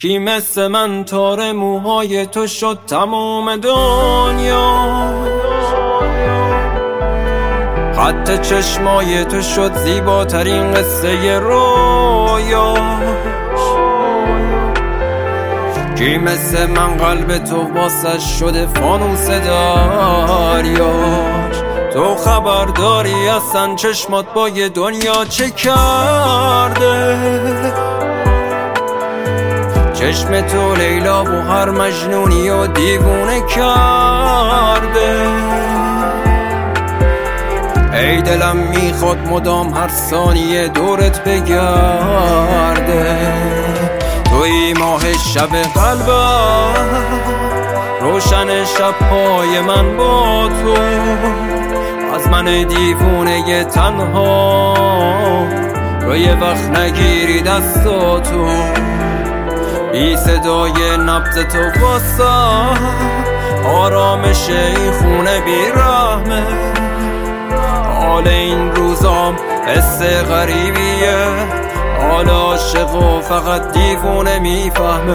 کی مثل من تار موهای تو شد تموم دنیا، خط چشمای تو شد زیباترین قصه رویا، کی مثل من قلب تو واسش شده فانوس دریاش. تو خبر داری اصلا چشمات با یه دنیا چه کرده؟ چشم تو لیلا و هر مجنونی و دیوونه کرده. ای دلم میخواد مدام هر ثانیه دورت بگرده. توی ماه شب قلبم، روشن شب‌های من با تو، از من دیوونه تنها رو یه وقت نگیری دستاتو. بی صدای نبض تو واسه آرامش این خونه بی رحمه. حال این روزام حس غریبیه، حال عاشق و فقط دیوونه میفهمه.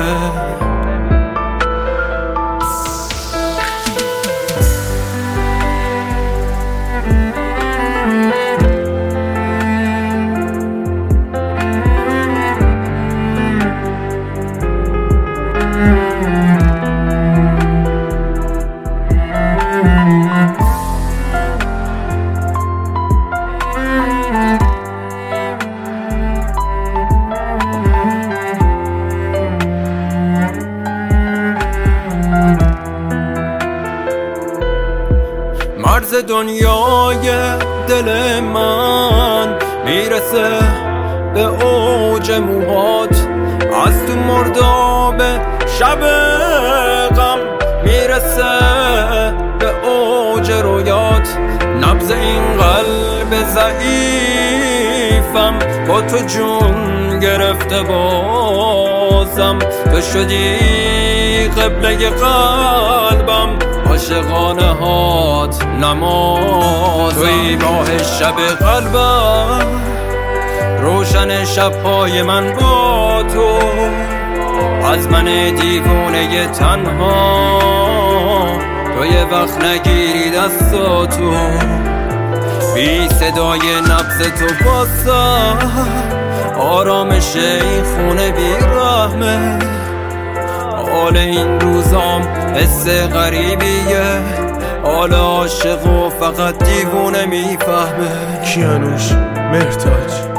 مرز دنیای دل من میرسه به اوج موهات، از تو مرداب شب غم میرسه به اوج رویات. نبض این قلب ضعیفم با تو جون گرفته بازم. تو شدی قبله قلبم، عاشقانه هات نمازم. توی ماه شب قلبم، روشن شب‌های من با تو، از من دیوونه تنها تو یه وقت نگیری دستاتو. بی صدای نبض تو واسه آرامش این خونه بی رحمه. حال این روزام حس غریبیه، حال عاشق و فقط دیوونه میفهمه. کیانوش مهرتاج.